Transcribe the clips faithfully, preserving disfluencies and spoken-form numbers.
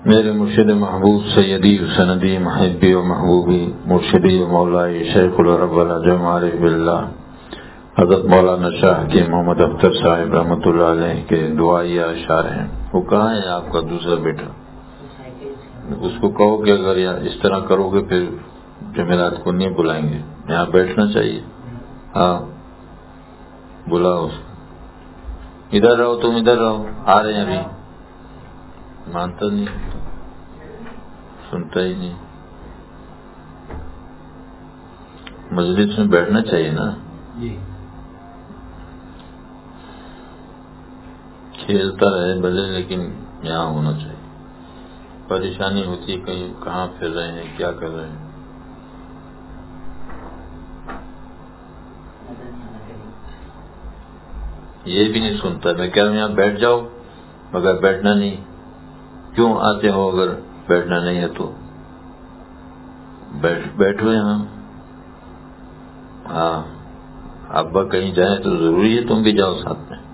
میرے مرشد محبوب سیدی و سندی محبی و محبوبی مرشدی و مولائی شیخ العرب العجم عارف باللہ حضرت مولانا شاہ کے محمد اختر صاحب رحمۃ اللہ علیہ کے دعائیہ اشعار ہیں. وہ کہاں ہے آپ کا دوسرا بیٹا؟ اس کو کہو کہ اگر اس طرح کرو گے پھر جمعرات کو نہیں بلائیں گے. یہاں بیٹھنا چاہیے. ہاں بلاؤ اس کو. ادھر رہو تم، ادھر رہو. آ رہے ہیں ابھی. مانتا نہیں، سنتا ہی نہیں. مجلس میں بیٹھنا چاہیے نا. کھیلتا رہے بھلے، لیکن یہاں ہونا چاہیے. پریشانی ہوتی ہے کہیں کہاں پھر رہے ہیں، کیا کر رہے ہیں. یہ بھی نہیں سنتا. میں کہہ رہا ہوں یہاں بیٹھ جاؤ، مگر بیٹھنا نہیں. کیوں آتے ہو اگر بیٹھنا نہیں ہے تو؟ بیٹھ بیٹھو یہاں. ہاں ابا کہیں جائیں تو ضروری ہے تم بھی جاؤ ساتھ میں.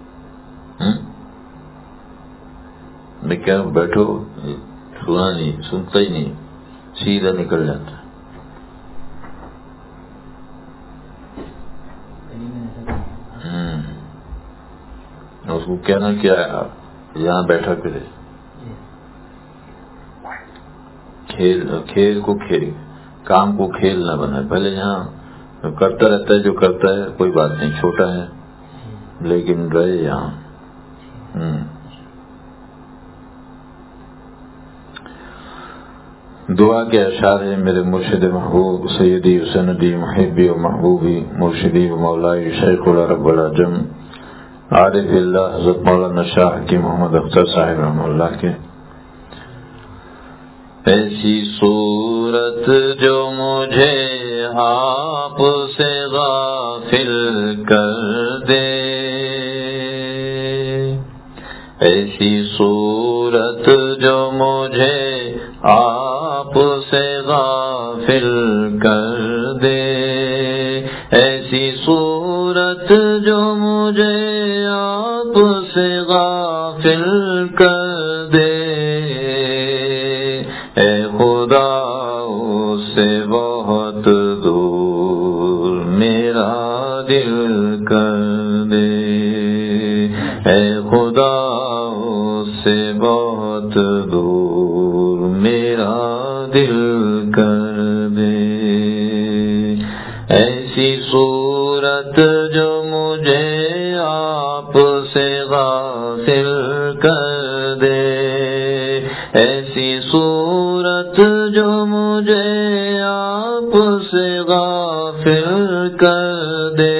میں کہہ رہا ہوں بیٹھو. سنا نہیں، سنتا ہی نہیں، سیدھا نکل جاتا. ہوں اس کو کہنا کیا ہے، یہاں بیٹھا کرے. کھیل کھیل کو کھیل، کام کو کھیل نہ بنا. پہلے یہاں کرتا رہتا ہے جو کرتا ہے، کوئی بات نہیں، چھوٹا ہے لیکن رہے یہاں. ہوں دعا کے اشعار ہیں میرے مرشد محبوب سیدی و سندی محبی و محبوبی مرشدی و مولائی شیخ العرب العجم عارف اللہ حضرت مولانا شاہ کی محمد اختر صاحب رحمہ اللہ کے. ایسی صورت جو مجھے آپ سے غافل کر دے، ایسی صورت جو مجھے آپ سے غافل کر دے، ایسی صورت جو مجھے آپ سے غافل کر دے، اے خدا اس سے بہت دور میرا دل کر دے، اے خدا اس سے بہت دور میرا دل کر دے. ایسی صورت جو مجھے آپ سے غافل کر دے، ایسی صورت جو مجھے آپ سے غافل کر دے،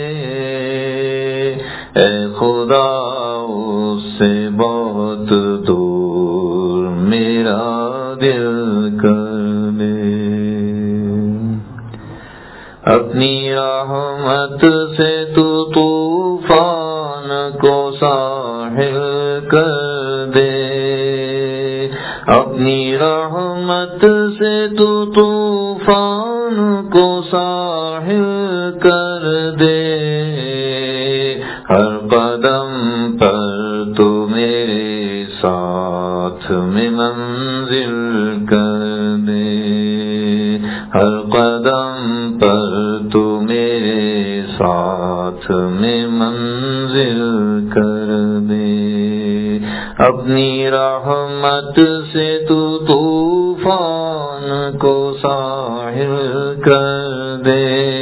اے خدا اس سے بہت دور میرا دل کر دے. اپنی رحمت سے تو طوفان کو ساحل کر دے، اپنی رحمت سے تو طوفان کو ساحل کر دے، ہر قدم پر تو میرے ساتھ میں منزل کر دے، ہر قدم پر تو میرے ساتھ میں منزل کر دے. اپنی رحمت سے تو طوفان کو ساحل کر دے،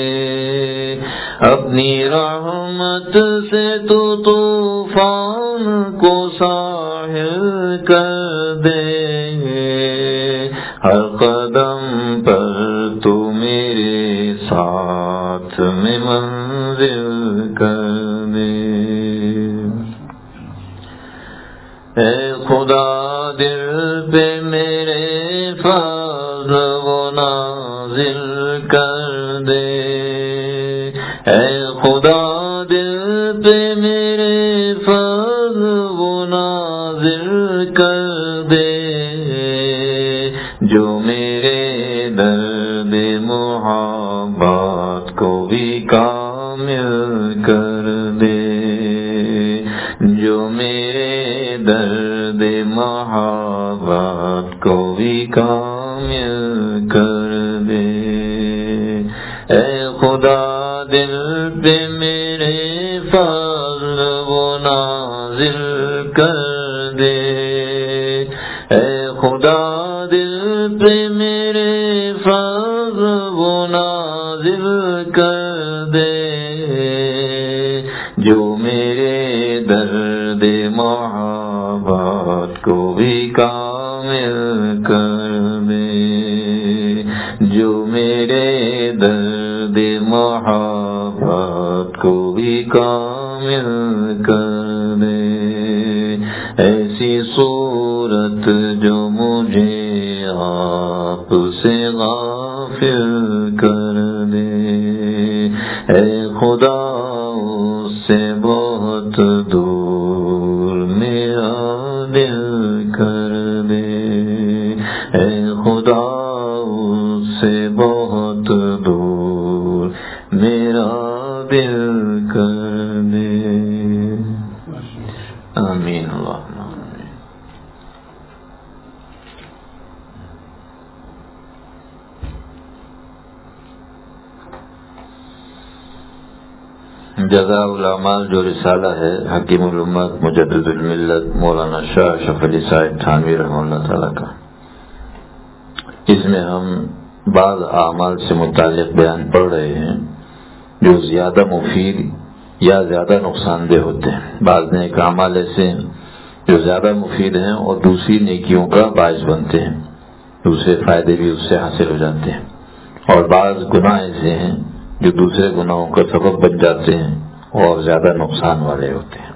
اپنی رحمت سے تو طوفان کو ساحل کر دے، ہر قدم پر تو میرے ساتھ میں منزل کر دے. اے خدا دل پہ میرے فضل و نازل کر دے، اے خدا دل پہ میرے فضل و نازل کر دے، جو میرے درد محبت کو بھی کامل کر دے، جو میرے درد محبت بھی کامل کر دے۔ اے خدا دل پہ میرے فضل و نازل کر دے۔ اے خدا دل پہ میرے فضل و نازل کر دے، جو میرے درد محبت کو بھی کامل کر دے، جو میرے درد محبت کو بھی کامل کر دے۔ ایسی صورت جو مجھے آپ سے غافل کر دے، اے خدا اس سے بہت دور میرا دل کر دے، اے خدا اس سے بہت دور میرا دل کر دے۔ آمین اللہم آمین۔ جزاء الاعمال جو رسالہ ہے حکیم الامت مجدد الملت مولانا شاہ اشرف علی صاحب تھانوی رحمہ اللہ تعالیٰ کا، اس میں ہم بعض اعمال سے متعلق بیان پڑھ رہے ہیں جو زیادہ مفید یا زیادہ نقصان دہ ہوتے ہیں۔ بعض نیک اعمال ایسے ہیں جو زیادہ مفید ہیں اور دوسری نیکیوں کا باعث بنتے ہیں، دوسرے فائدے بھی اس سے حاصل ہو جاتے ہیں، اور بعض گناہ ایسے ہیں جو دوسرے گناہوں کا سبب بن جاتے ہیں اور زیادہ نقصان والے ہوتے ہیں۔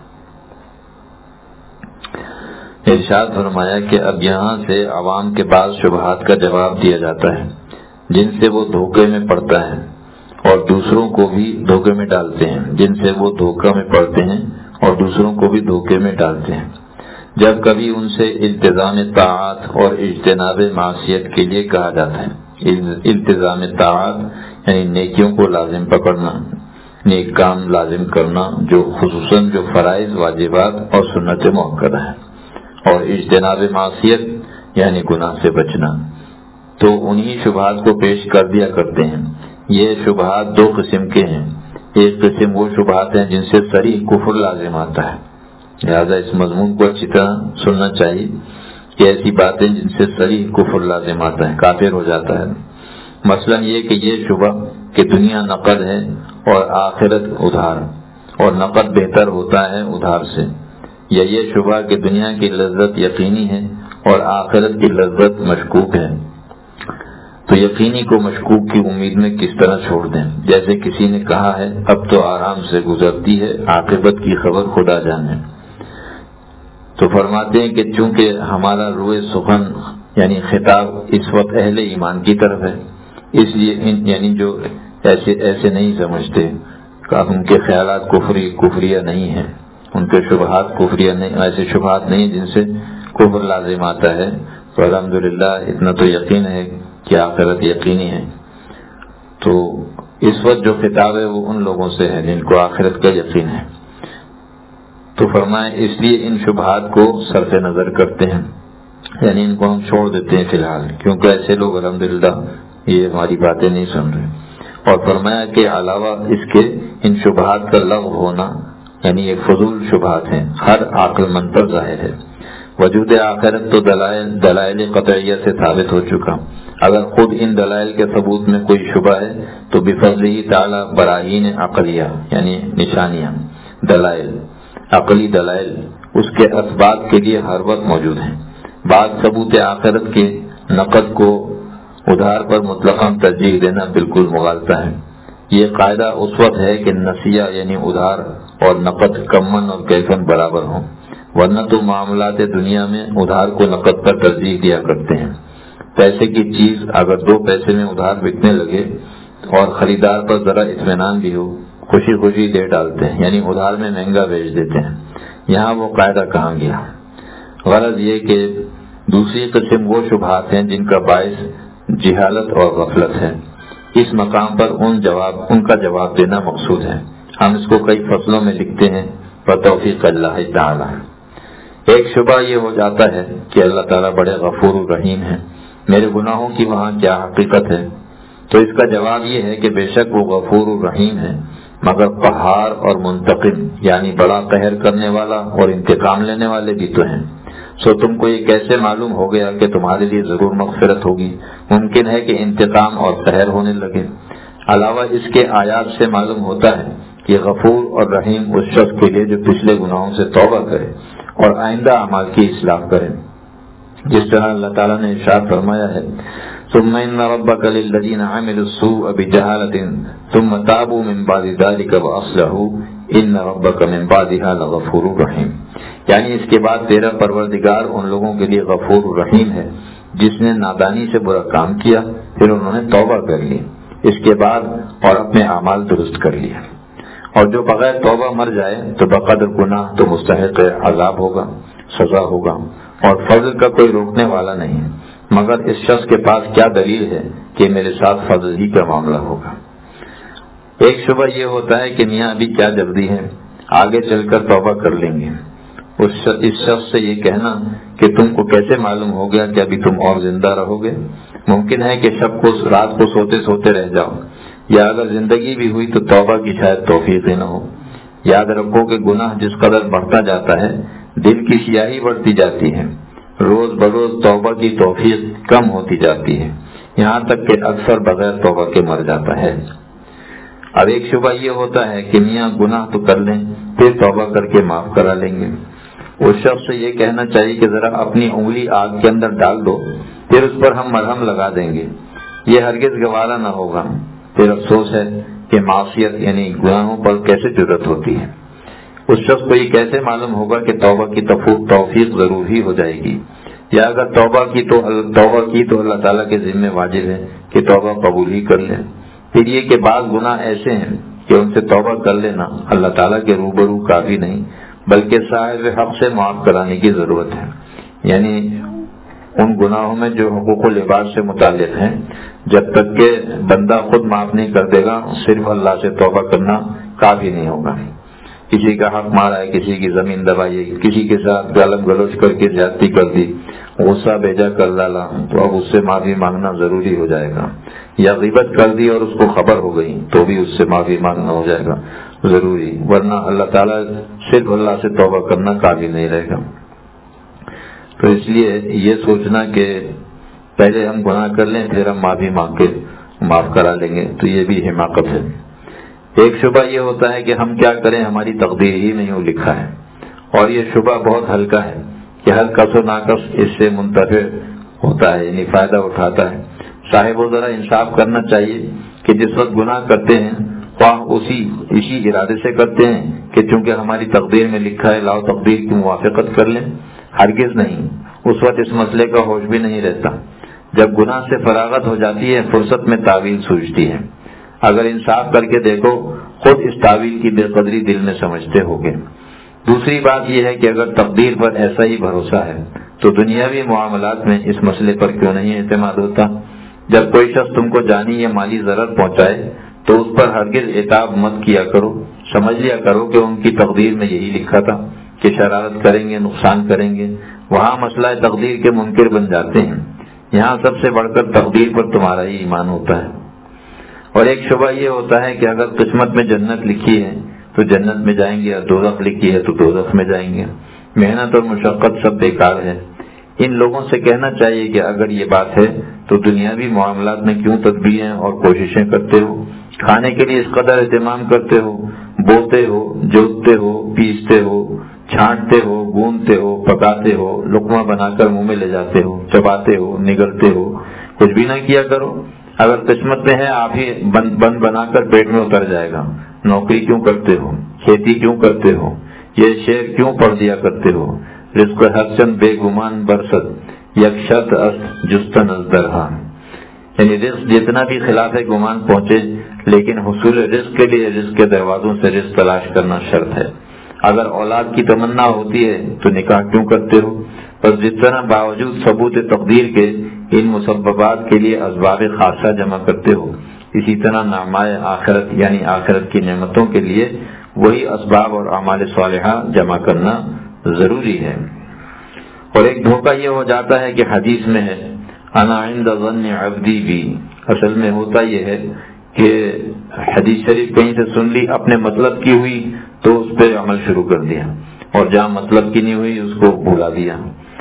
ارشاد فرمایا کہ اب یہاں سے عوام کے بعض شبہات کا جواب دیا جاتا ہے جن سے وہ دھوکے میں پڑتا ہے، اور دوسروں کو بھی دھوکے میں ڈالتے ہیں جن سے وہ دھوکہ میں پڑتے ہیں اور دوسروں کو بھی دھوکے میں ڈالتے ہیں۔ جب کبھی ان سے التزام طاعت اور اجتناب معصیت کے لیے کہا جاتا ہے، التزام طاعت یعنی نیکیوں کو لازم پکڑنا، نیک کام لازم کرنا جو خصوصاً جو فرائض واجبات اور سنت مؤکدہ ہیں، اور اجتناب معصیت یعنی گناہ سے بچنا، تو انہی شبہات کو پیش کر دیا کرتے ہیں۔ یہ شبہات دو قسم کے ہیں، ایک قسم وہ شبہات ہیں جن سے صریح کفر لازم آتا ہے، لہذا اس مضمون کو اچھی طرح سننا چاہیے کہ ایسی باتیں جن سے صریح کفر لازم آتا ہے، کافر ہو جاتا ہے، مثلا یہ کہ یہ شبہ کہ دنیا نقد ہے اور آخرت ادھار، اور نقد بہتر ہوتا ہے ادھار سے، یا یہ شبہ کہ دنیا کی لذت یقینی ہے اور آخرت کی لذت مشکوک ہے، تو یقینی کو مشکوک کی امید میں کس طرح چھوڑ دیں؟ جیسے کسی نے کہا ہے اب تو آرام سے گزرتی ہے، عاقبت کی خبر خدا جانے، تو فرماتے ہیں کہ چونکہ ہمارا روئے سخن یعنی خطاب اس وقت اہل ایمان کی طرف ہے، اس لیے یعنی جو ایسے ایسے نہیں سمجھتے کہ ان کے خیالات کفری کفریہ نہیں ہیں، ان کے شبہات کفریہ نہیں، ایسے شبہات نہیں جن سے کفر لازم آتا ہے، تو الحمدللہ اتنا تو یقین ہے کہ آخرت یقینی ہے۔ تو اس وقت جو خطاب ہے وہ ان لوگوں سے ہے جن کو آخرت کا یقین ہے، تو فرمائے اس لیے ان شبہات کو صرف نظر کرتے ہیں، یعنی ان کو ہم چھوڑ دیتے ہیں فی الحال، کیونکہ ایسے لوگ الحمدللہ یہ ہماری باتیں نہیں سن رہے، اور فرمایا کہ علاوہ اس کے ان شبہات کا لغو ہونا یعنی یہ فضول شبہات ہیں، ہر عقل مند پر ظاہر ہے۔ وجود آخرت تو دلائل دلائل قطعیہ سے ثابت ہو چکا، اگر خود ان دلائل کے ثبوت میں کوئی شبہ ہے تو بفضلہ تعالی براہین عقلیہ یعنی نشانیاں، دلائل عقلی دلائل اس کے اثبات کے لیے ہر وقت موجود ہیں۔ بعض ثبوت آخرت کے نقد کو ادھار پر مطلقاً ترجیح دینا بالکل مغالطہ ہے۔ یہ قاعدہ اس وقت ہے کہ نسیہ یعنی ادھار اور نقد کمن اور کیفن برابر ہوں، ورنہ تو معاملات دنیا میں ادھار کو نقد پر ترجیح دیا کرتے ہیں۔ پیسے کی چیز اگر دو پیسے میں ادھار بکنے لگے اور خریدار پر ذرا اطمینان بھی ہو، خوشی خوشی دے ڈالتے ہیں، یعنی ادھار میں مہنگا بیچ دیتے ہیں۔ یہاں وہ قاعدہ کہاں گیا؟ غرض یہ کہ دوسری قسم وہ شبہات ہیں جن کا باعث جہالت اور غفلت ہے، اس مقام پر ان جواب ان کا جواب دینا مقصود ہے۔ ہم اس کو کئی فصلوں میں لکھتے ہیں بتوفیق اللہ تعالی۔ ایک شبہ یہ ہو جاتا ہے کہ اللہ تعالیٰ بڑے غفور الرحیم ہیں، میرے گناہوں کی وہاں کیا حقیقت ہے؟ تو اس کا جواب یہ ہے کہ بے شک وہ غفور الرحیم ہے، مگر قہار اور منتقم، یعنی بڑا قہر کرنے والا اور انتقام لینے والے بھی تو ہیں۔ سو تم کو یہ کیسے معلوم ہو گیا کہ تمہارے لیے ضرور مغفرت ہوگی؟ ممکن ہے کہ انتقام اور قہر ہونے لگے۔ علاوہ اس کے آیات سے معلوم ہوتا ہے کہ غفور اور رحیم اس شخص کے لیے جو پچھلے گناہوں سے توبہ کرے اور آئندہ اعمال کی اصلاح کرے، جس طرح اللہ تعالیٰ نے ارشاد فرمایا ہے ثم ان ربك للذين عملوا السوء بجهالة ثم تابوا من بعد ذلك واصلحوا ان ربك من بعدها لغفور رحیم، یعنی اس کے بعد تیرا پروردگار ان لوگوں کے لیے غفور رحیم ہے جس نے نادانی سے برا کام کیا، پھر انہوں نے توبہ کر لی اس کے بعد اور اپنے اعمال درست کر لیا، اور جو بغیر توبہ مر جائے تو بقدر گناہ تو مستحق عذاب ہوگا، سزا ہوگا، اور فضل کا کوئی روکنے والا نہیں، مگر اس شخص کے پاس کیا دلیل ہے کہ میرے ساتھ فضل ہی کا معاملہ ہوگا۔ ایک شبہ یہ ہوتا ہے کہ میاں ابھی کیا جلدی ہے، آگے چل کر توبہ کر لیں گے۔ اس شخص سے یہ کہنا کہ تم کو کیسے معلوم ہو گیا کہ ابھی تم اور زندہ رہو گے؟ ممکن ہے کہ شب کو رات کو سوتے سوتے رہ جاؤ، یا اگر زندگی بھی ہوئی تو توبہ کی شاید توفیق ہی نہ ہو۔ یاد رکھو کہ گناہ جس قدر بڑھتا جاتا ہے دل کی سیاہی بڑھتی جاتی ہے، روز بروز توبہ کی توفیق کم ہوتی جاتی ہے، یہاں تک کہ اکثر بغیر توبہ کے مر جاتا ہے۔ اب ایک شبہ یہ ہوتا ہے کہ میاں گناہ تو کر لیں پھر توبہ کر کے معاف کرا لیں گے۔ اس شخص سے یہ کہنا چاہیے کہ ذرا اپنی انگلی آگ کے اندر ڈال دو، پھر اس پر ہم مرہم لگا دیں گے، یہ ہرگز گوارا نہ ہوگا۔ پھر افسوس ہے کہ معصیت یعنی گناہوں پر کیسے جرأت ہوتی ہے۔ اس شخص کو یہ کیسے معلوم ہوگا کہ توبہ کی توفیق ضرور ہی ہو جائے گی، یا اگر توبہ کی تو توبہ کی تو اللہ تعالیٰ کے ذمہ واجب ہے کہ توبہ قبول ہی کر لیں۔ پھر یہ کہ بعض گناہ ایسے ہیں کہ ان سے توبہ کر لینا اللہ تعالیٰ کے روبرو کافی نہیں، بلکہ صاحب حق سے معاف کرانے کی ضرورت ہے، یعنی ان گناہوں میں جو حقوق العباد سے متعلق ہیں جب تک کہ بندہ خود معاف نہیں کر دے گا صرف اللہ سے توبہ کرنا کافی نہیں ہوگا۔ کسی کا حق مارا ہے، کسی کی زمین دبائی ہے، کسی کے ساتھ گالم گلوچ کر کے زیادتی کر دی، غصہ بھیجا کر ڈالا تو اب اس سے معافی مانگنا ضروری ہو جائے گا، یا غیبت کر دی اور اس کو خبر ہو گئی تو بھی اس سے معافی مانگنا ہو جائے گا ضروری، ورنہ اللہ تعالیٰ صرف اللہ سے توبہ کرنا کافی نہیں رہے گا۔ تو اس لیے یہ سوچنا کہ پہلے ہم گناہ کر لیں پھر ہم معافی مانگ کے معاف کرا لیں گے تو یہ بھی حماقت ہے۔ ایک شبہ یہ ہوتا ہے کہ ہم کیا کریں ہماری تقدیر ہی نہیں لکھا ہے، اور یہ شبہ بہت ہلکا ہے کہ ہر کس و ناقص اس سے منتفع ہوتا ہے، یعنی فائدہ اٹھاتا ہے۔ صاحب و ذرا انصاف کرنا چاہیے کہ جس وقت گناہ کرتے ہیں خواہ اسی اسی ارادے سے کرتے ہیں کہ چونکہ ہماری تقدیر میں لکھا ہے لاؤ تقدیر کی موافقت کر لیں، ہرگز نہیں، اس وقت اس مسئلے کا ہوش بھی نہیں رہتا۔ جب گناہ سے فراغت ہو جاتی ہے فرصت میں تعویل سوچتی ہے، اگر انصاف کر کے دیکھو خود اس تعویل کی بے قدری دل میں سمجھتے ہوگے۔ دوسری بات یہ ہے کہ اگر تقدیر پر ایسا ہی بھروسہ ہے تو دنیاوی معاملات میں اس مسئلے پر کیوں نہیں اعتماد ہوتا؟ جب کوئی شخص تم کو جانی یا مالی ضرر پہنچائے تو اس پر ہرگز عتاب مت کیا کرو، سمجھ لیا کرو کہ ان کی تقدیر میں یہی لکھا تھا کہ شرارت کریں گے، نقصان کریں گے، وہاں مسئلہ تقدیر کے منکر بن جاتے ہیں، یہاں سب سے بڑھ کر تقدیر پر تمہارا ہی ایمان ہوتا ہے۔ اور ایک شبہ یہ ہوتا ہے کہ اگر قسمت میں جنت لکھی ہے تو جنت میں جائیں گے، اور دوزخ لکھی ہے تو دوزخ میں جائیں گے، محنت اور مشقت سب بیکار ہے۔ ان لوگوں سے کہنا چاہیے کہ اگر یہ بات ہے تو دنیاوی معاملات میں کیوں تدبیریں اور کوششیں کرتے ہو؟ کھانے کے لیے اس قدر اہتمام کرتے ہو، بوتے ہو، جوتتے ہو، پیستے ہو، چھانٹتے ہو، گوندتے ہو، پکاتے ہو، لقمہ بنا کر منہ میں لے جاتے ہو، چباتے ہو، نگلتے ہو، کچھ بھی نہ کیا کرو؟ اگر قسمت میں ہے آپ ہی بند بند بنا کر پیٹ میں اتر جائے گا۔ نوکری کیوں کرتے ہو؟ کھیتی کیوں کرتے ہو؟ یہ شعر کیوں پڑھ دیا کرتے ہو؟ رزق ہر چند بے گمان برست یک شرط است جستن از درہا، یعنی رزق جتنا بھی خلاف گمان پہنچے لیکن حصول رزق کے لیے رزق کے دروازوں سے رزق تلاش کرنا شرط ہے۔ اگر اولاد کی تمنا ہوتی ہے تو نکاح کیوں کرتے ہو؟ بس جس طرح باوجود ثبوت تقدیر کے ان مسببات کے لیے اسباب خاصہ جمع کرتے ہو، اسی طرح نعمائے آخرت یعنی آخرت کی نعمتوں کے لیے وہی اسباب اور اعمال صالحہ جمع کرنا ضروری ہے۔ اور ایک دھوکہ یہ ہو جاتا ہے کہ حدیث میں ہے انا عند ظن عبدی بھی، اصل میں ہوتا یہ ہے کہ حدیث شریف کہیں سے سن لی، اپنے مطلب کی ہوئی تو اس پہ عمل شروع کر دیا، اور جہاں مطلب کی نہیں ہوئی اس کو بھلا دیا.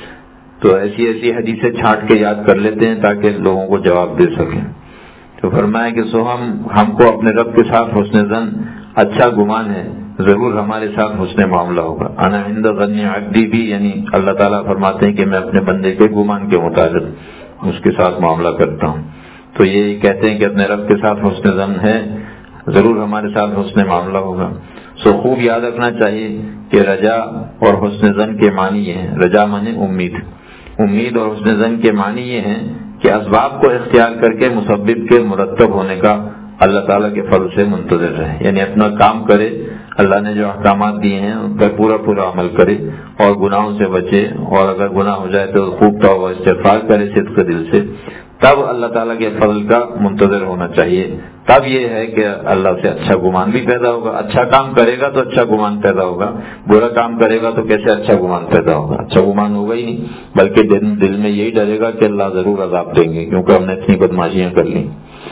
تو ایسی ایسی حدیثیں چھانٹ کے یاد کر لیتے ہیں تاکہ لوگوں کو جواب دے سکیں. تو فرمایا کہ سو ہم ہم کو اپنے رب کے ساتھ حسن ظن، اچھا گمان ہے، ضرور ہمارے ساتھ حسن معاملہ ہوگا. انا عند ظن عبدی بھی، یعنی اللہ تعالیٰ فرماتے ہیں کہ میں اپنے بندے کے گمان کے مطابق اس کے ساتھ معاملہ کرتا ہوں. تو یہ کہتے ہیں کہ اپنے رب کے ساتھ حسن ظن ہے، ضرور ہمارے ساتھ حسن معاملہ ہوگا. سو خوب یاد رکھنا چاہیے کہ رجا اور حسن ظن کے معنی یہ ہیں. رجا مانے امید، امید اور حسن ظن کے معنی یہ ہیں کہ اسباب کو اختیار کر کے مسبب کے مرتب ہونے کا اللہ تعالیٰ کے فضل سے منتظر رہے، یعنی اپنا کام کرے، اللہ نے جو احکامات دیے ہیں ان پر پورا پورا عمل کرے اور گناہوں سے بچے، اور اگر گناہ ہو جائے تو خوب توبہ استغفار کرے صدق دل سے، تب اللہ تعالیٰ کے فضل کا منتظر ہونا چاہیے. تب یہ ہے کہ اللہ سے اچھا گمان بھی پیدا ہوگا. اچھا کام کرے گا تو اچھا گمان پیدا ہوگا، برا کام کرے گا تو کیسے اچھا گمان پیدا ہوگا؟ اچھا گمان ہوگا ہی نہیں، بلکہ دل دل میں یہی ڈرے گا کہ اللہ ضرور عذاب دیں گے کیونکہ ہم نے اتنی بدماشیاں کر لی.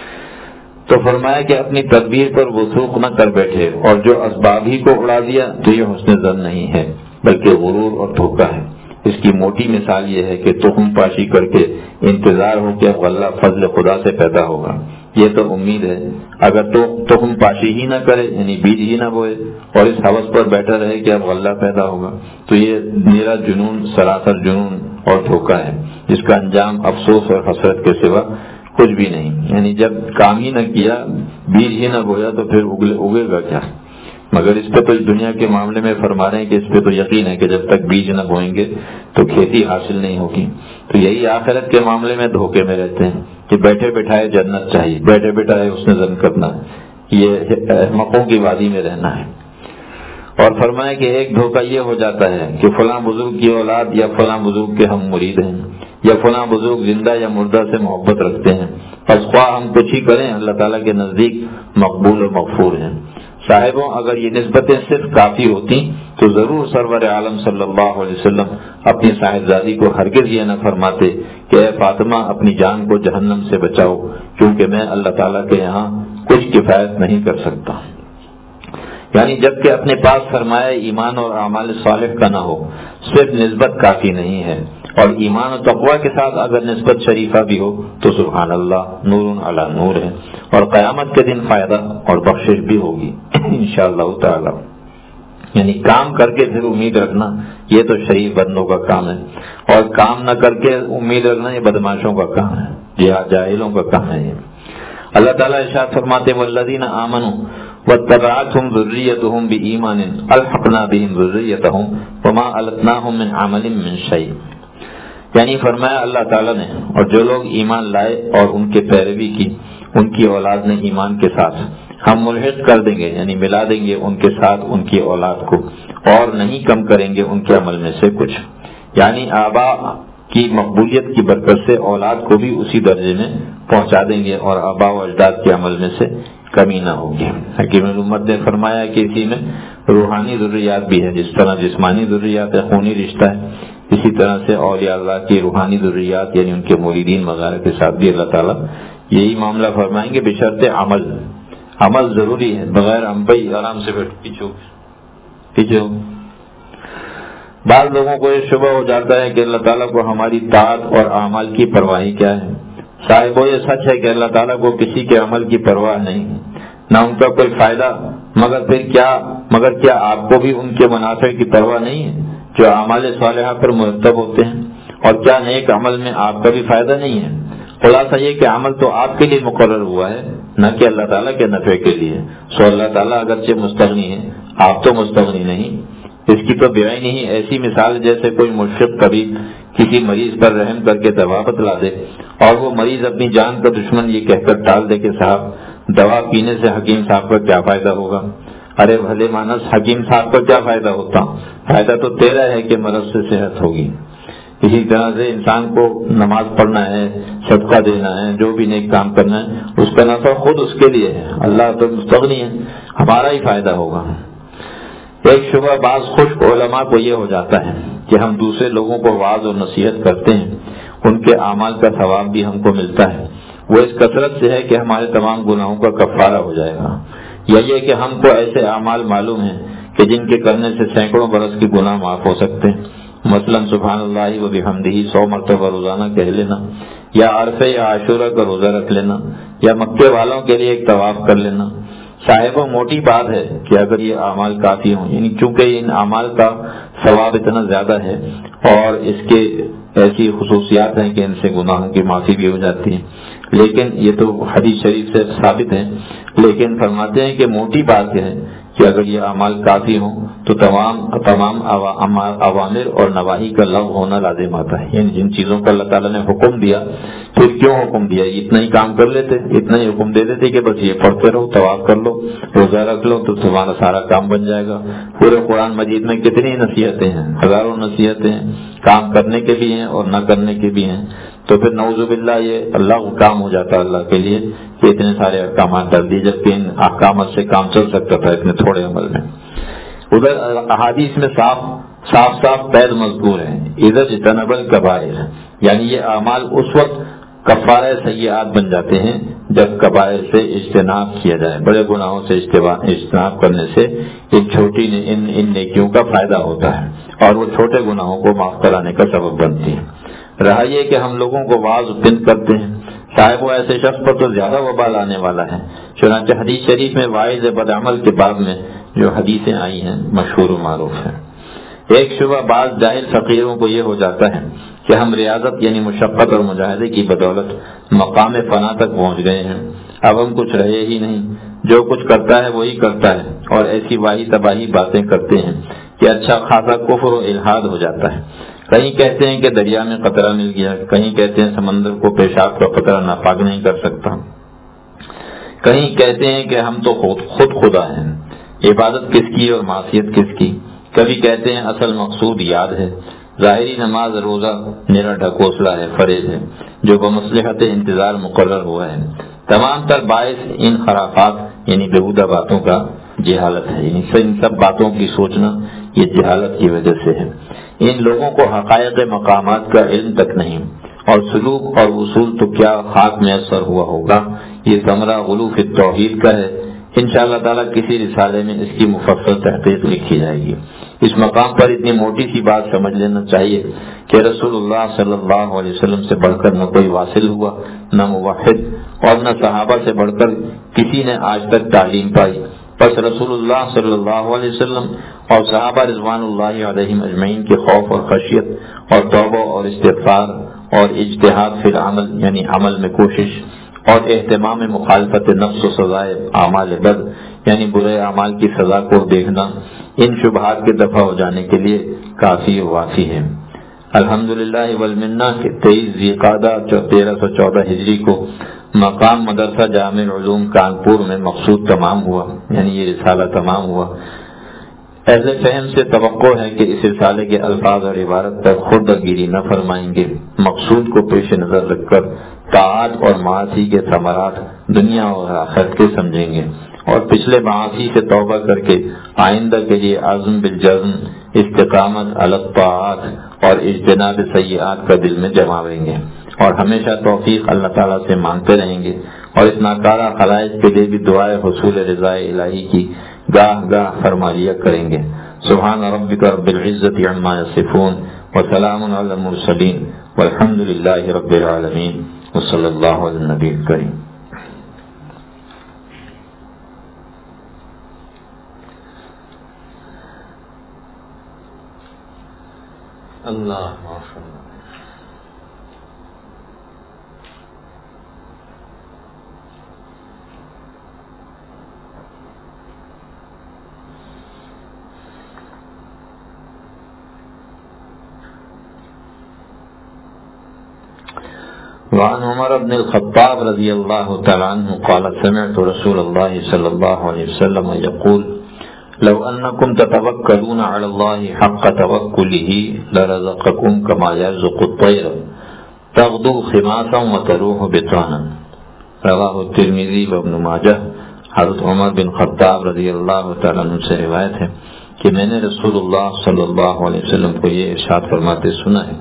تو فرمایا کہ اپنی تدبیر پر وثوق نہ کر بیٹھے اور جو اسباب ہی کو اڑا دیا تو یہ حسن ظن نہیں ہے بلکہ غرور اور دھوکہ ہے. اس کی موٹی مثال یہ ہے کہ تخم پاشی کر کے انتظار ہو کہ اب غلہ فضل خدا سے پیدا ہوگا، یہ تو امید ہے. اگر تو تخم پاشی ہی نہ کرے، یعنی بیج ہی نہ بوئے، اور اس حوث پر بیٹھا رہے کہ اب غلہ پیدا ہوگا، تو یہ میرا جنون سراسر جنون اور دھوکہ ہے جس کا انجام افسوس اور حسرت کے سوا کچھ بھی نہیں. یعنی جب کام ہی نہ کیا، بیج ہی نہ بویا تو پھر اگے گا کیا؟ مگر اس پہ تو دنیا کے معاملے میں فرما رہے ہیں کہ اس پہ تو یقین ہے کہ جب تک بیج نہ بوئیں گے تو کھیتی حاصل نہیں ہوگی. تو یہی آخرت کے معاملے میں دھوکے میں رہتے ہیں کہ بیٹھے بٹھائے جنت چاہیے، بیٹھے بٹھائے اس نے ظن کرنا ہے، یہ احمقوں کی وادی میں رہنا ہے. اور فرمایا کہ ایک دھوکہ یہ ہو جاتا ہے کہ فلاں بزرگ کی اولاد یا فلاں بزرگ کے ہم مرید ہیں، یا فلاں بزرگ زندہ یا مردہ سے محبت رکھتے ہیں، پس خواہ ہم کچھ ہی کریں اللہ تعالیٰ کے نزدیک مقبول و مغفور ہیں. صاحبوں، اگر یہ نسبتیں صرف کافی ہوتی تو ضرور سرور عالم صلی اللہ علیہ وسلم اپنی صاحبزادی کو ہرگز یہ نہ فرماتے کہ اے فاطمہ اپنی جان کو جہنم سے بچاؤ، کیونکہ میں اللہ تعالیٰ کے یہاں کچھ کفایت نہیں کر سکتا. یعنی جب کہ اپنے پاس سرمایہ ایمان اور اعمال صالح کا نہ ہو، صرف نسبت کافی نہیں ہے، اور ایمان و تقوی کے ساتھ اگر نسبت شریفہ بھی ہو تو سبحان اللہ، نور علی نور ہے، اور قیامت کے دن فائدہ اور بخشش بھی ہوگی انشاءاللہ تعالی. یعنی کام کر کے پھر امید رکھنا یہ تو شریف بندوں کا کام ہے، اور کام نہ کر کے امید رکھنا یہ بدماشوں کا کام ہے، جاہلوں کا کام ہے. یہ اللہ تعالیٰ ارشاد فرماتے والذین آمنوا واتبعتهم ذریتهم بإیمان الحقنا بهم ذریتهم وما التناهم من عمل من شیء. یعنی فرمایا اللہ تعالیٰ نے اور جو لوگ ایمان لائے اور ان کے پیروی کی، ان کی اولاد نے ایمان کے ساتھ، ہم ملحق کر دیں گے، یعنی ملا دیں گے ان کے ساتھ ان کی اولاد کو، اور نہیں کم کریں گے ان کے عمل میں سے کچھ. یعنی آبا کی مقبولیت کی برکت سے اولاد کو بھی اسی درجے میں پہنچا دیں گے اور آبا و اجداد کے عمل میں سے کمی نہ ہوگی. حکیم الامت نے فرمایا کہ اسی میں روحانی ضروریات بھی ہے، جس طرح جسمانی ضروریات ہے، خونی رشتہ ہے، اسی طرح سے اولیاء اللہ کی روحانی ضروریات یعنی ان کے مریدین وغیرہ کے ساتھ بھی اللہ تعالیٰ یہی معاملہ فرمائیں گے بشرط عمل. عمل ضروری ہے، بغیر امبئی آرام سے بیٹھ پیچھو پیچھو. بعض لوگوں کو یہ شبہ ہو جاتا ہے کہ اللہ تعالیٰ کو ہماری طاعت اور اعمال کی پرواہی کیا ہے. صاحبو یہ سچ ہے کہ اللہ تعالیٰ کو کسی کے عمل کی پرواہ نہیں، نہ ان کا کوئی فائدہ، مگر پھر کیا مگر کیا آپ کو بھی ان کے منافع کی پرواہ نہیں ہے جو اعمال صالحہ پر مرتب ہوتے ہیں؟ اور کیا نیک عمل میں آپ کا بھی فائدہ نہیں ہے؟ خلاصہ یہ کہ عمل تو آپ کے لیے مقرر ہوا ہے، نہ کہ اللہ تعالیٰ کے نفع کے لیے. سو اللہ تعالیٰ اگرچہ مستغنی ہے، آپ تو مستغنی نہیں. اس کی تو بیائی نہیں ایسی مثال جیسے کوئی مشفق طبیب کسی مریض پر رحم کر کے دوا بتلا دے اور وہ مریض اپنی جان کا دشمن یہ کہہ کر ٹال دے کہ صاحب دوا پینے سے حکیم صاحب کا کیا فائدہ ہوگا. ارے بھلے مانس، حکیم صاحب کا کیا فائدہ ہوتا؟ فائدہ تو تیرا ہے کہ مرض سے صحت ہوگی. اسی طرح سے انسان کو نماز پڑھنا ہے، صدقہ دینا ہے، جو بھی نیک کام کرنا ہے، اس کا نفع خود اس کے لیے ہے. اللہ تو مستغنی ہے، ہمارا ہی فائدہ ہوگا. ایک شبہ بعض خشک علماء کو یہ ہو جاتا ہے کہ ہم دوسرے لوگوں کو وعظ اور نصیحت کرتے ہیں، ان کے اعمال کا ثواب بھی ہم کو ملتا ہے، وہ اس کثرت سے ہے کہ ہمارے تمام گناہوں کا کفارہ ہو جائے گا، یا یہ کہ ہم کو ایسے اعمال معلوم ہیں کہ جن کے کرنے سے سینکڑوں برس کے گناہ معاف ہو سکتے ہیں، مثلا سبحان اللہ و بحمدہ سو مرتبہ روزانہ کہہ لینا، یا عرفے یا عاشورہ کا روزہ رکھ لینا، یا مکے والوں کے لیے ایک طواف کر لینا۔ صاحب و موٹی بات ہے کہ اگر یہ اعمال کافی ہوں، یعنی چونکہ ان اعمال کا ثواب اتنا زیادہ ہے اور اس کے ایسی خصوصیات ہیں کہ ان سے گناہوں کی معافی بھی ہو جاتی ہے، لیکن یہ تو حدیث شریف سے ثابت ہے، لیکن فرماتے ہیں کہ موٹی بات یہ ہے کہ اگر یہ اعمال کافی ہوں تو تمام تمام اوامر اور نواہی کا لغو ہونا لازم آتا ہے، یعنی جن چیزوں کا اللہ تعالیٰ نے حکم دیا، پھر کیوں حکم دیا؟ اتنا ہی کام کر لیتے، اتنا ہی حکم دے دیتے کہ بس یہ پڑھتے رہو، طواف کر لو، روزہ رکھ لو تو تمہارا سارا کام بن جائے گا۔ پورے قرآن مجید میں کتنی نصیحتیں ہیں، ہزاروں نصیحتیں ہیں، کام کرنے کے بھی ہیں اور نہ کرنے کے بھی ہیں، تو پھر نعوذ باللہ یہ اللہ کام ہو جاتا ہے اللہ کے لیے کہ اتنے سارے احکامات ڈال دیے، جبکہ ان احکامات سے کام چل سکتا تھا اتنے تھوڑے عمل میں۔ ادھر احادیث میں صاف صاف صاف قید مذکور ہے، ادھر اجتنب الکبائر، یعنی یہ اعمال اس وقت کفارہ سیئات بن جاتے ہیں جب کبائر سے اجتناب کیا جائے، بڑے گناہوں سے اجتناب کرنے سے ان چھوٹی ان ان نیکیوں کا فائدہ ہوتا ہے اور وہ چھوٹے گناہوں کو معاف کرانے کا سبب بنتی ہے۔ رہا یہ کہ ہم لوگوں کو واعظ بند کرتے ہیں، صاحب وہ ایسے شخص پر تو زیادہ وبال آنے والا ہے، چنانچہ حدیث شریف میں واعظ بدعمل کے باب میں جو حدیثیں آئی ہیں مشہور و معروف ہیں۔ ایک شبہ بعض جاہل فقیروں کو یہ ہو جاتا ہے کہ ہم ریاضت یعنی مشقت اور مجاہدے کی بدولت مقام فنا تک پہنچ گئے ہیں، اب ہم کچھ رہے ہی نہیں، جو کچھ کرتا ہے وہی کرتا ہے، اور ایسی واہی تباہی باتیں کرتے ہیں کہ اچھا خاصا کفر و الحاد ہو جاتا ہے۔ کہیں کہتے ہیں کہ دریا میں قطرہ مل گیا، کہیں کہتے ہیں سمندر کو پیشاب کا قطرہ ناپاک نہیں کر سکتا، کہیں کہتے ہیں کہ ہم تو خود خود خدا ہیں، عبادت کس کی اور معصیت کس کی، کبھی کہتے ہیں اصل مقصود یاد ہے، ظاہری نماز روزہ میرا ڈھکوسلا ہے، فریض ہے جو بمصلحت انتظار مقرر ہوا ہے۔ تمام تر باعث ان خرافات یعنی بےہودہ باتوں کا جہالت ہے، یعنی ان سب باتوں کی سوچنا یہ جہالت کی وجہ سے ہے۔ ان لوگوں کو حقائق مقامات کا علم تک نہیں، اور سلوک اور اصول تو کیا خاک میں اثر ہوا ہوگا، یہ ثمرہ غلو فی التوحید کا ہے۔ انشاءاللہ تعالیٰ کسی رسالے میں اس کی مفصل تحقیق لکھی جائے گی۔ اس مقام پر اتنی موٹی سی بات سمجھ لینا چاہیے کہ رسول اللہ صلی اللہ علیہ وسلم سے بڑھ کر نہ کوئی واصل ہوا، نہ موحد، اور نہ صحابہ سے بڑھ کر کسی نے آج تک تعلیم پائی، بس رسول اللہ صلی اللہ علیہ وسلم اور صحابہ رضوان اللہ علیہم اجمعین کے خوف اور خشیت اور توبہ اور استغفار اور اجتہاد فی العمل یعنی عمل میں کوشش اور اہتمام مخالفت نفس و سزائے اعمال بد یعنی برے اعمال کی سزا کو دیکھنا ان شبہات کے دفع ہو جانے کے لیے کافی وافی ہے۔ الحمدللہ والمنہ کہ تیئیس ذی القعدہ تیرہ سو چودہ ہجری کو مقام مدرسہ جامع العلوم کانپور میں مقصود تمام ہوا، یعنی یہ رسالہ تمام ہوا۔ اہل فہم سے توقع ہے کہ اس رسالے کے الفاظ اور عبارت پر خردگیری نہ فرمائیں گے، مقصود کو پیش نظر رکھ کر طاعات اور معاصی کے ثمرات دنیا اور آخرت کے سمجھیں گے، اور پچھلے معاصی سے توبہ کر کے آئندہ کے لیے عزم بالجزم استقامت علی الطاعات اور اجتناب سیئات کا دل میں جماویں گے، اور ہمیشہ توفیق اللہ تعالیٰ سے مانگتے رہیں گے، اور اس ناکارہ خلائق کے لیے بھی دعائے حصول رضا الہی کی گاہ گاہ فرمالیا کریں گے۔ سبحان ربک رب العزت عما یصفون وسلام علی المرسلین والحمد للہ رب العالمین وصلی اللہ علی النبی الکریم۔ اللہ وعن عمر بن الخطاب رضی اللہ تعالی عنہ قال سمعت رسول اللہ صلی اللہ علیہ وسلم يقول لو انکم تتوکلون علی اللہ حق توکلہ لرزقکم کما یرزق الطیر تغدو خماسا وتروح بطانا۔ رواہ الترمذی وابن ماجہ۔ حضرت عمر بن خطاب رضی اللہ تعالی عنہ سے روایت ہے کہ میں نے رسول اللہ صلی اللہ علیہ وسلم کو یہ ارشاد فرماتے سنا ہے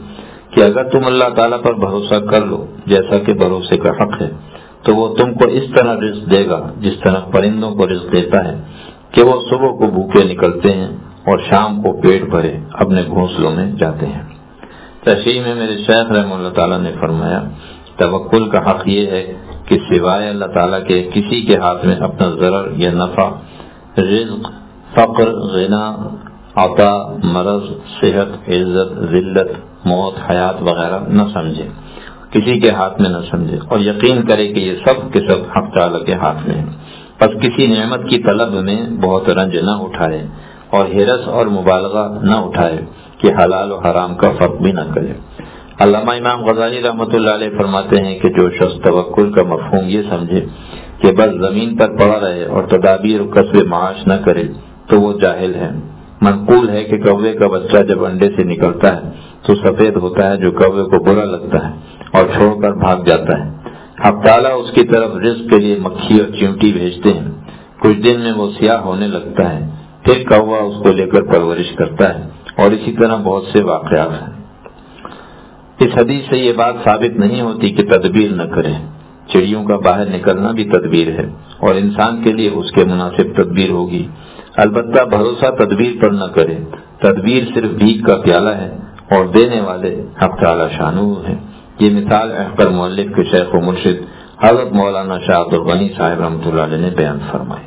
کہ اگر تم اللہ تعالیٰ پر بھروسہ کر لو جیسا کہ بھروسے کا حق ہے تو وہ تم کو اس طرح رزق دے گا جس طرح پرندوں کو رزق دیتا ہے کہ وہ صبح کو بھوکے نکلتے ہیں اور شام کو پیٹ بھرے اپنے گھونسلوں میں جاتے ہیں۔ تشریح میں میرے شیخ رحمہ اللہ تعالیٰ نے فرمایا توکل کا حق یہ ہے کہ سوائے اللہ تعالیٰ کے کسی کے ہاتھ میں اپنا ضرر یا نفع، رزق، فقر، غنا، عطا، مرض، صحت، عزت، ذلت، موت، حیات وغیرہ نہ سمجھے، کسی کے ہاتھ میں نہ سمجھے، اور یقین کرے کہ یہ سب کے سب حق تعالیٰ کے ہاتھ میں ہے۔ بس کسی نعمت کی طلب میں بہت رنج نہ اٹھائے اور حرص اور مبالغہ نہ اٹھائے کہ حلال و حرام کا فرق بھی نہ کرے۔ علامہ امام غزالی رحمۃ اللہ علیہ فرماتے ہیں کہ جو شخص توکل کا مفہوم یہ سمجھے کہ بس زمین پر پڑا رہے اور تدابیر و کسب معاش نہ کرے تو وہ جاہل ہے۔ منقول ہے کہ کوے کا بچہ جب انڈے سے نکلتا ہے تو سفید ہوتا ہے جو کوے کو برا لگتا ہے اور چھوڑ کر بھاگ جاتا ہے۔ حق تعالیٰ اس کی طرف رزق کے لیے مکھی اور چیونٹی بھیجتے ہیں، کچھ دن میں وہ سیاہ ہونے لگتا ہے، پھر کوا اس کو لے کر پرورش کرتا ہے، اور اسی طرح بہت سے واقعات ہیں۔ اس حدیث سے یہ بات ثابت نہیں ہوتی کہ تدبیر نہ کریں، چڑیوں کا باہر نکلنا بھی تدبیر ہے اور انسان کے لیے اس کے مناسب تدبیر ہوگی، البتہ بھروسہ تدبیر پر نہ کرے۔ تدبیر صرف بھیک کا پیالہ ہے اور دینے والے حق تعالی شانو ہیں۔ یہ مثال احقر مؤلف کے شیخ و مرشد حضرت مولانا شاہ عبد الغنی صاحب رحمۃ اللہ علیہ نے بیان فرمائی۔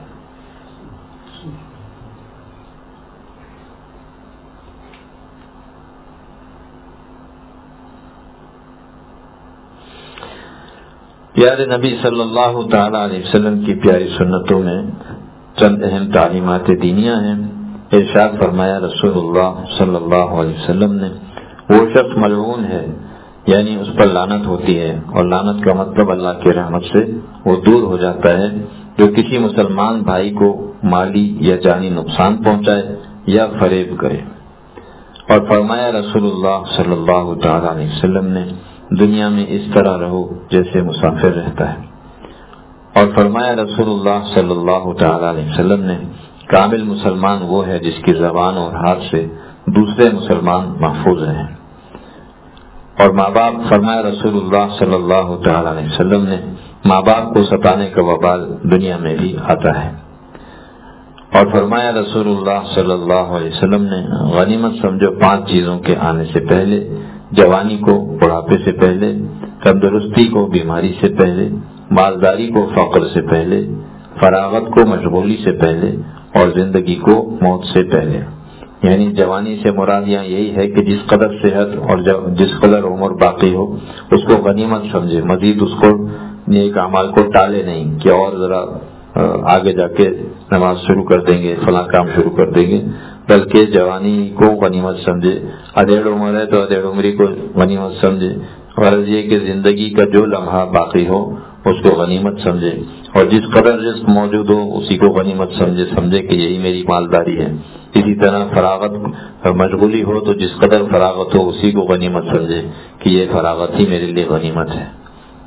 پیارے نبی صلی اللہ تعالی علیہ وسلم کی پیاری سنتوں میں چند اہم تعلیمات دینیاں ہیں۔ ارشاد فرمایا رسول اللہ صلی اللہ علیہ وسلم نے، وہ شخص ملعون ہے، یعنی اس پر لعنت ہوتی ہے، اور لعنت کا مطلب اللہ کی رحمت سے وہ دور ہو جاتا ہے، جو کسی مسلمان بھائی کو مالی یا جانی نقصان پہنچائے یا فریب کرے۔ اور فرمایا رسول اللہ صلی اللہ تعالی علیہ وسلم نے، دنیا میں اس طرح رہو جیسے مسافر رہتا ہے۔ اور فرمایا رسول اللہ صلی اللہ تعالی علیہ وسلم نے، کامل مسلمان وہ ہے جس کی زبان اور ہاتھ سے دوسرے مسلمان محفوظ ہیں۔ اور ماں باپ، فرمایا رسول اللہ صلی اللہ تعالی علیہ وسلم نے، ماں باپ کو ستانے کا وبال دنیا میں بھی آتا ہے۔ اور فرمایا رسول اللہ صلی اللہ علیہ وسلم نے، غنیمت سمجھو پانچ چیزوں کے آنے سے پہلے، جوانی کو بڑھاپے سے پہلے، تندرستی کو بیماری سے پہلے، مالداری کو فقر سے پہلے، فراغت کو مشغولی سے پہلے، اور زندگی کو موت سے پہلے۔ یعنی جوانی سے مراد یہاں یہی ہے کہ جس قدر صحت اور جس قدر عمر باقی ہو اس کو غنیمت سمجھے، مزید اس کو نیک اعمال کو ٹالے نہیں کہ اور ذرا آگے جا کے نماز شروع کر دیں گے، فلاں کام شروع کر دیں گے، بلکہ جوانی کو غنیمت سمجھے۔ ادھیڑ عمر ہے تو ادھیڑ عمری کو غنیمت سمجھے۔ غرض یہ کہ زندگی کا جو لمحہ باقی ہو اس کو غنیمت سمجھے، اور جس قدر رزق موجود ہو اسی کو غنیمت سمجھے سمجھے کہ یہی میری مالداری ہے۔ اسی طرح فراغت مشغولی ہو تو جس قدر فراغت ہو اسی کو غنیمت سمجھے کہ یہ فراغت ہی میرے لیے غنیمت ہے۔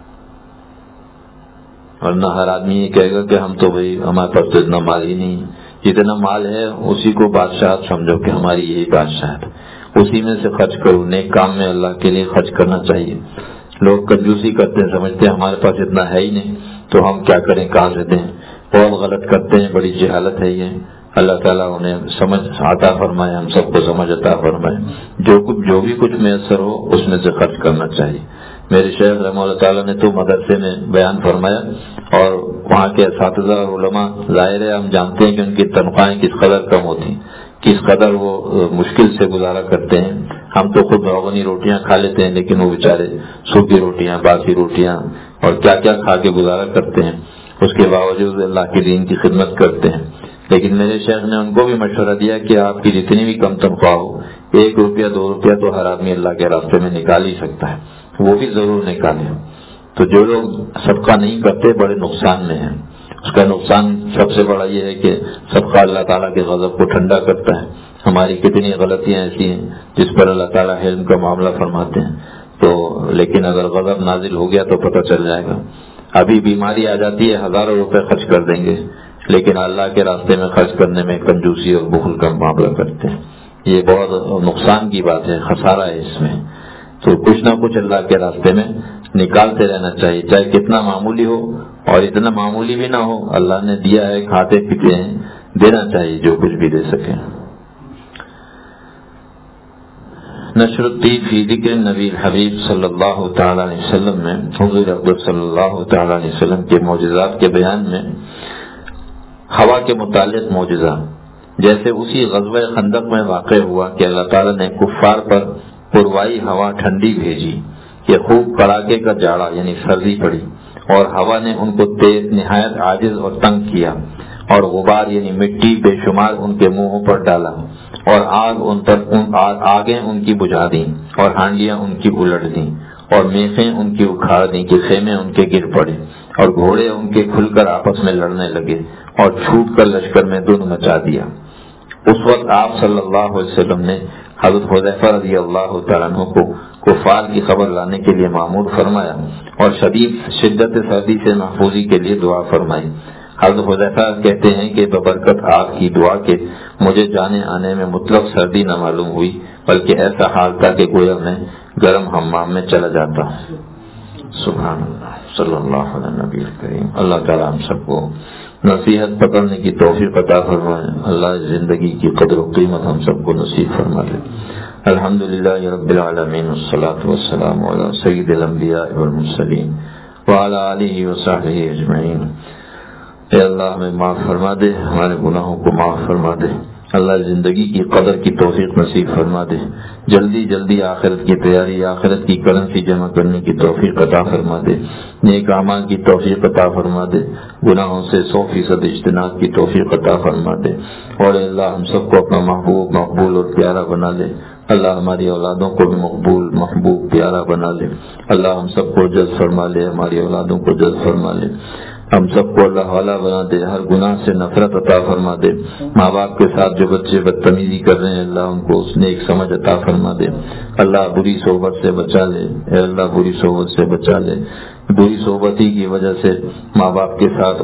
ورنہ ہر آدمی یہ کہے گا کہ ہم تو بھائی ہمارے پاس تو اتنا مال ہی نہیں، جتنا مال ہے اسی کو بادشاہت سمجھو کہ ہماری یہی بادشاہت، اسی میں سے خرچ کرو۔ نیک کام میں اللہ کے لیے خرچ کرنا چاہیے۔ لوگ کنجوسی کرتے ہیں، سمجھتے ہیں ہمارے پاس اتنا ہے ہی نہیں تو ہم کیا کریں، کہاں سے دیں، بہت غلط کرتے ہیں، بڑی جہالت ہے یہ۔ اللہ تعالیٰ انہیں سمجھ عطا فرمائے، ہم سب کو سمجھ عطا فرمائے۔ جو کچھ جو بھی کچھ میسر ہو اس میں سے خرچ کرنا چاہیے۔ میرے شیخ رحمہ اللہ تعالیٰ نے تو مدرسے میں بیان فرمایا، اور وہاں کے اساتذہ اور علماء ظاہر ہے ہم جانتے ہیں کہ ان کی تنخواہیں کس قدر کم ہوتی ہیں، کس قدر وہ مشکل سے گزارا کرتے ہیں۔ ہم تو خود روغنی روٹیاں کھا لیتے ہیں، لیکن وہ بیچارے سوکھی روٹیاں، باسی روٹیاں اور کیا کیا کھا کے گزارا کرتے ہیں، اس کے باوجود اللہ کے دین کی خدمت کرتے ہیں۔ لیکن میرے شیخ نے ان کو بھی مشورہ دیا کہ آپ کی جتنی بھی کم تنخواہ ہو، ایک روپیہ دو روپیہ تو ہر آدمی اللہ کے راستے میں نکال ہی سکتا ہے، وہ بھی ضرور نکالیں۔ تو جو لوگ صدقہ نہیں کرتے بڑے نقصان میں ہیں۔ اس کا نقصان سب سے بڑا یہ ہے کہ صدقہ اللہ تعالیٰ کے غضب کو ٹھنڈا کرتا ہے۔ ہماری کتنی غلطیاں ایسی ہیں جس پر اللہ تعالیٰ حلم کا معاملہ فرماتے ہیں، تو لیکن اگر غضب نازل ہو گیا تو پتہ چل جائے گا۔ ابھی بیماری آ جاتی ہے، ہزاروں روپے خرچ کر دیں گے، لیکن اللہ کے راستے میں خرچ کرنے میں کنجوسی اور بخل کا معاملہ کرتے ہیں۔ یہ بہت نقصان کی بات ہے، خسارہ ہے اس میں۔ تو کچھ نہ کچھ اللہ کے راستے میں نکالتے رہنا چاہیے، چاہے کتنا معمولی ہو اور اتنا معمولی بھی نہ ہو، اللہ نے دیا ہے، کھاتے پیتے ہیں، دینا چاہیے جو کچھ بھی دے سکیں۔ نشر الدین فی ذکر نبی الحبیب صلی اللہ تعالی علیہ وسلم میں حضور اقدس صلی اللہ تعالی علیہ وسلم کے معجزات کے بیان میں ہوا کے متعلق معجزہ، جیسے اسی غزوہ خندق میں واقع ہوا کہ اللہ تعالیٰ نے کفار پر پروائی ہوا ٹھنڈی بھیجی کہ خوب کڑاکے کا جاڑا یعنی سردی پڑی، اور ہوا نے ان کو تیز نہایت عاجز اور تنگ کیا، اور غبار یعنی مٹی بے شمار ان کے منہوں پر ڈالا، اور آگ ان پر آگیں ان کی بجھا دیں، اور ہانڈیاں ان کی الٹ دیں، اور میخیں ان کی اکھاڑ دیں کہ خیمے ان کے گر پڑے، اور گھوڑے ان کے کھل کر آپس میں لڑنے لگے، اور چھوٹ کر لشکر میں دھن مچا دیا۔ اس وقت آپ صلی اللہ علیہ وسلم نے حضرت حذیفہ رضی اللہ تعالیٰ عنہ کو کفار کی خبر لانے کے لیے مامور فرمایا، اور شدید شدت سردی سے محفوظی کے لیے دعا فرمائی۔ حضرت حذیفہ کہتے ہیں کہ ببرکت آپ کی دعا کے مجھے جانے آنے میں مطلق سردی نہ معلوم ہوئی، بلکہ ایسا حال تھا کہ گویا میں گرم حمام میں چلا جاتا ہوں۔ سبحان اللہ، صلی اللہ علیہ نبی کریم۔ اللہ تعالیٰ ہم سب کو نصیحت پکڑنے کی توفیق عطا فرمائے، اللہ زندگی کی قدر و قیمت ہم سب کو نصیب فرما دے۔ الحمدللہ رب العالمین، والصلاة والسلام علی سید الانبیاء والمرسلین وعلی آلہ وصحبہ اجمعین۔ اے اللہ ہمیں معاف فرما دے، ہمارے گناہوں کو معاف فرما دے، اللہ زندگی کی قدر کی توفیق نصیب فرما دے، جلدی جلدی آخرت کی تیاری، آخرت کی کرنسی جمع کرنے کی توفیق عطا فرما دے، نیک اعمال کی توفیق عطا فرما دے، گناہوں سے سو فیصد اجتناب کی توفیق عطا فرما دے، اور اے اللہ ہم سب کو اپنا محبوب مقبول اور پیارا بنا لے۔ اللہ ہماری اولادوں کو بھی مقبول محبوب پیارا بنا لے، اللہ ہم سب کو جذب فرما لے، ہماری اولادوں کو جذب فرما لے، ہم سب کو اللہ والا بنا دے، ہر گناہ سے نفرت عطا فرما دے، ماں باپ کے ساتھ جو بچے بدتمیزی کر رہے ہیں اللہ ان کو اس نیک سمجھ عطا فرما دے، اللہ بری صحبت سے بچا لے، اے اللہ بری صحبت سے بچا لے، بری صحبت ہی کی وجہ سے ماں باپ کے ساتھ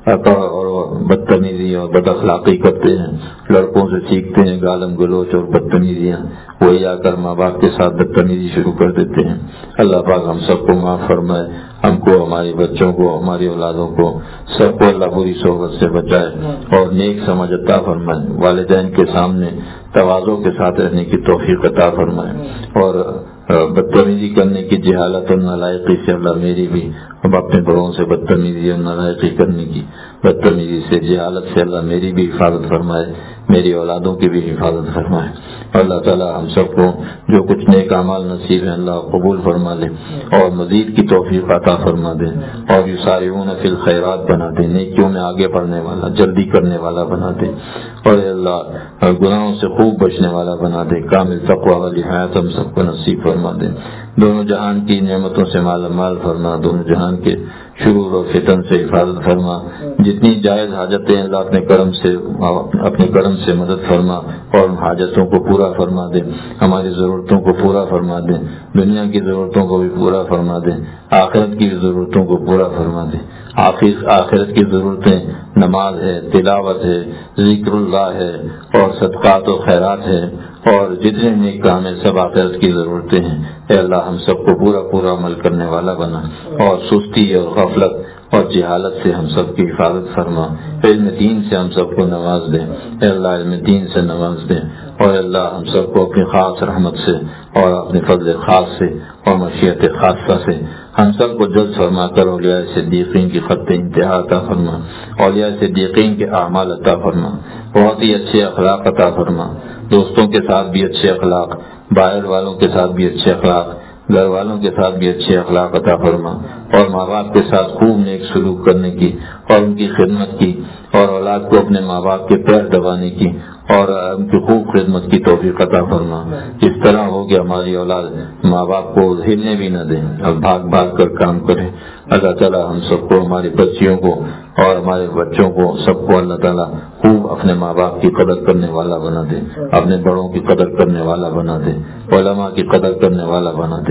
اور بدتمیزی اور بد اخلاقی کرتے ہیں، لڑکوں سے سیکھتے ہیں گالم گلوچ اور بدتمیزیاں، وہی آ کر ماں باپ کے ساتھ بدتمیزی شروع کر دیتے ہیں۔ اللہ پاک ہم سب کو معاف فرمائے، ہم کو، ہمارے بچوں کو، ہماری اولادوں کو، سب کو اللہ بری صحبت سے بچائے اور نیک سمجھ عطا فرمائے، والدین کے سامنے تواضع کے ساتھ رہنے کی توفیق عطا فرمائے، اور بدتمیزی کرنے کی جہالت اور نالائقی سے اللہ میری بھی، اب اپنے بڑوں سے بدتمیزی اور نالائقی کرنے کی بدتمیزی سے جہالت سے اللہ میری بھی حفاظت فرمائے، میری اولادوں کی بھی حفاظت فرمائے۔ اللہ تعالی ہم سب کو جو کچھ نیک اعمال نصیب ہیں اللہ قبول فرما لے اور مزید کی توفیق عطا فرما دے، اور یسارعون فی الخیرات بنا دے، نیکیوں میں آگے بڑھنے والا، جلدی کرنے والا بنا دے، اور اے اللہ گناہوں سے خوب بچنے والا بنا دے، کامل تقوی والی حیات ہم سب کو نصیب فرما دے، دونوں جہان کی نعمتوں سے مالا مال فرما، دونوں جہان کے شرور اور فتن سے حفاظت فرما، جتنی جائز حاجتیں اللہ اپنے کرم سے اپنے کرم سے مدد فرما اور حاجتوں کو پورا فرما دے، ہماری ضرورتوں کو پورا فرما دے، دنیا کی ضرورتوں کو بھی پورا فرما دے، آخرت کی ضرورتوں کو پورا فرما دے۔ آخر آخرت کی ضرورتیں نماز ہے، تلاوت ہے، ذکر اللہ ہے، اور صدقات و خیرات ہے، اور جتنے نیک کام ہیں سب آخرت کی ضرورتیں ہیں۔ اے اللہ ہم سب کو پورا پورا عمل کرنے والا بنا، اور سستی اور غفلت اور جہالت سے ہم سب کی حفاظت فرما، علم دین سے ہم سب کو نواز دے، اے اللہ علم دین سے نواز دے، اور اللہ ہم سب کو اپنی خاص رحمت سے اور اپنے فضل خاص سے اور مشیت خاصہ سے ہم سب کو جذب فرما کر اولیاء صدیقین کی خط انتہا عطا فرما، اولیاء صدیقین کے اعمال عطا فرما، بہت ہی اچھے اخلاق عطا فرما، دوستوں کے ساتھ بھی اچھے اخلاق، باہر والوں کے ساتھ بھی اچھے اخلاق، گھر والوں کے ساتھ بھی اچھے اخلاق عطا فرما، اور ماں باپ کے ساتھ خوب نیک سلوک کرنے کی اور ان کی خدمت کی، اور اولاد کو اپنے ماں باپ کے پیر دبانے کی اور ان کی خوب خدمت کی توفیق عطا فرما۔ اس طرح ہو کہ ہماری اولاد ماں باپ کو ہلنے بھی نہ دیں اور بھاگ بھاگ کر کام کرے۔ اللہ تعالی ہم سب کو، ہماری بچیوں کو اور ہمارے بچوں کو، سب کو اللہ تعالیٰ خوب اپنے ماں باپ کی قدر کرنے والا بنا دے، اپنے بڑوں کی قدر کرنے والا بنا دے، علماء کی قدر کرنے والا بنا دے،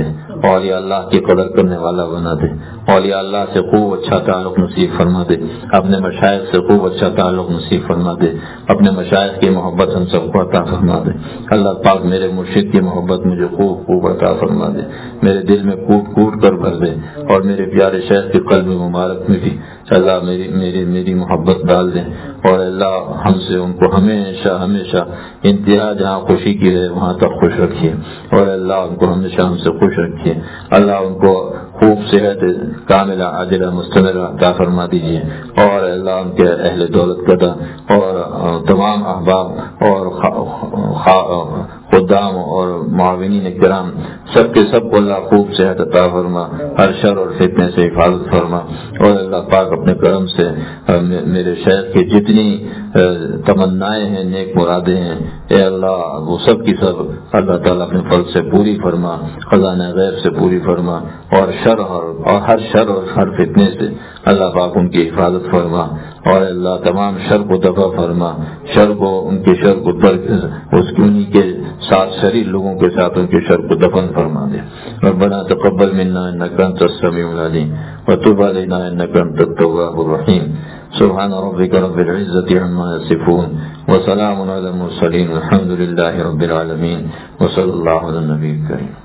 اولیاء اللہ کی قدر کرنے والا بنا دے، اولیاء اللہ سے خوب اچھا تعلق نصیب فرما دے، اپنے مشائخ سے خوب اچھا تعلق نصیب فرما دے، اپنے مشائخ کی محبت ہم سب کو عطا فرما دے۔ اللہ پاک میرے مرشد کی محبت مجھے خوب خوب عطا فرما دے، میرے دل میں کوٹ کوٹ کر بھر دے، اور میرے پیارے شیخ کے قلب مبارک میں بھی اللہ میری میری میری محبت ڈال دیں، اور اللہ ہم سے ان کو ہمیشہ ہمیشہ انتہا جہاں خوشی کی ہے وہاں تک خوش رکھیے، اور اللہ ان کو ہمیشہ ہم سے خوش رکھیے۔ اللہ ان کو خوب صحت کاملہ عاجلہ مستمرہ عطا فرما دیجیے، اور اللہ ان کے اہل دولت قدہ اور تمام احباب اور خدام اور معاونین کرام سب کے سب کو اللہ خوب صحت عطا فرما، ہر شر اور فتنے سے حفاظت فرما، اور اللہ پاک اپنے کرم سے میرے شیخ کی جتنی تمنائیں ہیں، نیک مرادیں ہیں، اے اللہ وہ سب کی سب اللہ تعالیٰ اپنے فضل سے پوری فرما، خزانہ غیب سے پوری فرما، اور شر اور اور ہر شر اور ہر فتنے سے اللہ پاک ان کی حفاظت فرما، اور اللہ تمام شر کو دفع فرما، شر کو ان کے شر کو درک اس انہی کے ساتھ شریر لوگوں کے ساتھ ان کے شر کو دفن فرما دے۔ ربنا تقبل منا انک انت السمیع العلیم وتب علینا انک انت التواب الرحیم۔ سبحان ربک رب العزة عما یصفون وسلام علی المرسلین الحمد للہ رب العالمین وصلی اللہ علی النبی الکریم۔